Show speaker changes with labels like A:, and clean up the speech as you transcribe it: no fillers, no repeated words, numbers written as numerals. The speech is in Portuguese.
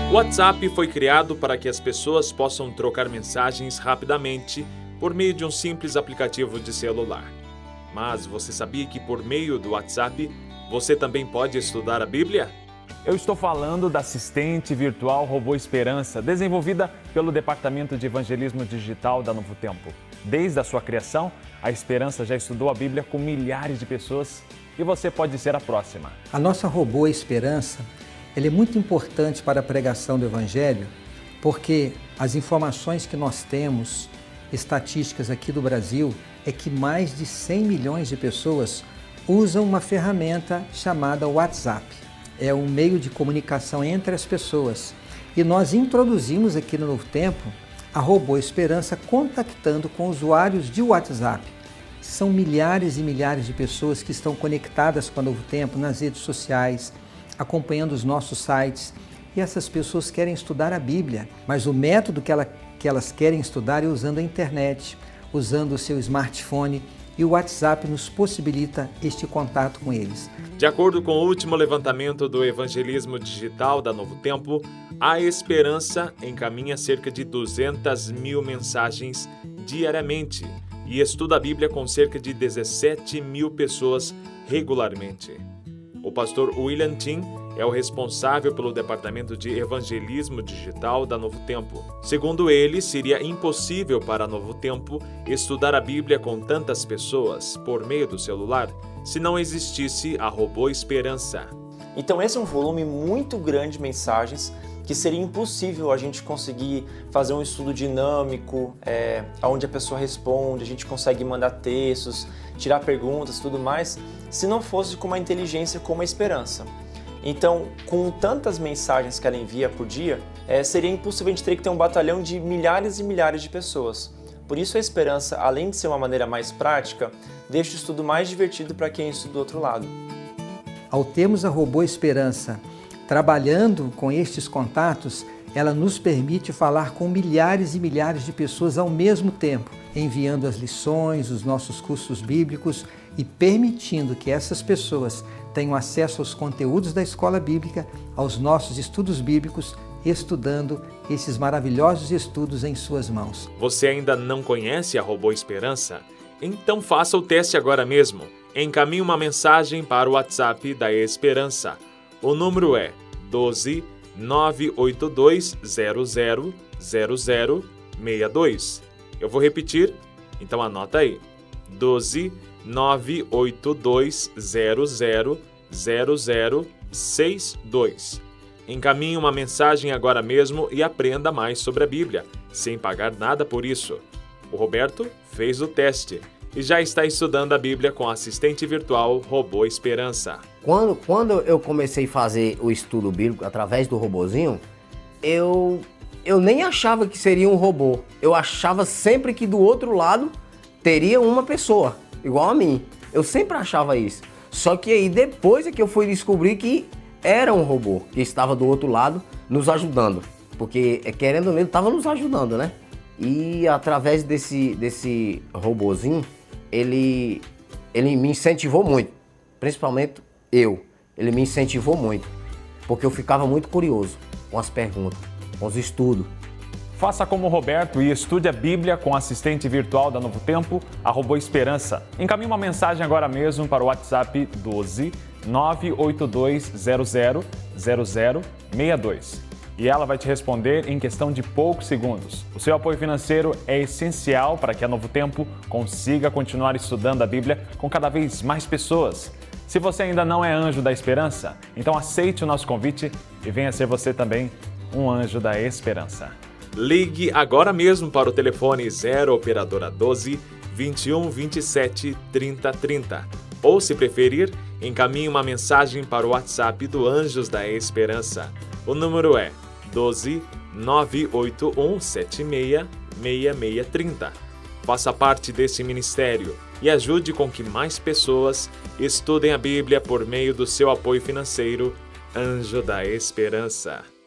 A: O WhatsApp foi criado para que as pessoas possam trocar mensagens rapidamente por meio de um simples aplicativo de celular. Mas você sabia que por meio do WhatsApp você também pode estudar a Bíblia?
B: Eu estou falando da assistente virtual Robô Esperança, desenvolvida pelo Departamento de Evangelismo Digital da Novo Tempo. Desde a sua criação, a Esperança já estudou a Bíblia com milhares de pessoas e você pode ser a próxima.
C: A nossa Robô Esperança, ela é muito importante para a pregação do Evangelho, porque as informações que nós temos, estatísticas aqui do Brasil, é que mais de 100 milhões de pessoas usam uma ferramenta chamada WhatsApp. É um meio de comunicação entre as pessoas. E nós introduzimos aqui no Novo Tempo a Robô Esperança contactando com usuários de WhatsApp. São milhares e milhares de pessoas que estão conectadas com o Novo Tempo nas redes sociais, acompanhando os nossos sites. E essas pessoas querem estudar a Bíblia, mas o método que elas querem estudar é usando a internet, usando o seu smartphone, e o WhatsApp nos possibilita este contato com eles.
A: De acordo com o último levantamento do Evangelismo Digital da Novo Tempo, a Esperança encaminha cerca de 200 mil mensagens diariamente e estuda a Bíblia com cerca de 17 mil pessoas regularmente. O pastor William Tim é o responsável pelo Departamento de Evangelismo Digital da Novo Tempo. Segundo ele, seria impossível para a Novo Tempo estudar a Bíblia com tantas pessoas por meio do celular se não existisse a Robô Esperança.
D: Então esse é um volume muito grande de mensagens que seria impossível a gente conseguir fazer um estudo dinâmico, onde a pessoa responde, a gente consegue mandar textos, tirar perguntas e tudo mais, se não fosse com uma inteligência como a Esperança. Então, com tantas mensagens que ela envia por dia, seria impossível, a gente teria que ter um batalhão de milhares e milhares de pessoas. Por isso a Esperança, além de ser uma maneira mais prática, deixa o estudo mais divertido para quem estuda do outro lado.
C: Ao termos a Robô Esperança trabalhando com estes contatos, ela nos permite falar com milhares e milhares de pessoas ao mesmo tempo, enviando as lições, os nossos cursos bíblicos e permitindo que essas pessoas tenham acesso aos conteúdos da escola bíblica, aos nossos estudos bíblicos, estudando esses maravilhosos estudos em suas mãos.
A: Você ainda não conhece a Robô Esperança? Então faça o teste agora mesmo. Encaminhe uma mensagem para o WhatsApp da Esperança. O número é 12 982 00 0062. Eu vou repetir, então anota aí. 12 982 00 0062. Encaminhe uma mensagem agora mesmo e aprenda mais sobre a Bíblia, sem pagar nada por isso. O Roberto fez o teste e já está estudando a Bíblia com a assistente virtual Robô Esperança.
E: Quando eu comecei a fazer o estudo bíblico através do robozinho, eu nem achava que seria um robô. Eu achava sempre que do outro lado teria uma pessoa, igual a mim. Eu sempre achava isso. Só que aí depois é que eu fui descobrir que era um robô que estava do outro lado nos ajudando. Porque, querendo ou não, ele estava nos ajudando, né? E através desse robozinho, ele me incentivou muito. Principalmente eu. Ele me incentivou muito. Porque eu ficava muito curioso com as perguntas, com os estudos.
B: Faça como o Roberto e estude a Bíblia com a assistente virtual da Novo Tempo, a Robô Esperança. Encaminhe uma mensagem agora mesmo para o WhatsApp 12 982 00 0062. E ela vai te responder em questão de poucos segundos. O seu apoio financeiro é essencial para que a Novo Tempo consiga continuar estudando a Bíblia com cada vez mais pessoas. Se você ainda não é anjo da esperança, então aceite o nosso convite e venha ser você também um anjo da esperança.
A: Ligue agora mesmo para o telefone 0 operadora 12 21 27 30 30. Ou, se preferir, encaminhe uma mensagem para o WhatsApp do Anjos da Esperança. O número é 12 981 76 6630. Faça parte desse ministério e ajude com que mais pessoas estudem a Bíblia por meio do seu apoio financeiro, Anjo da Esperança.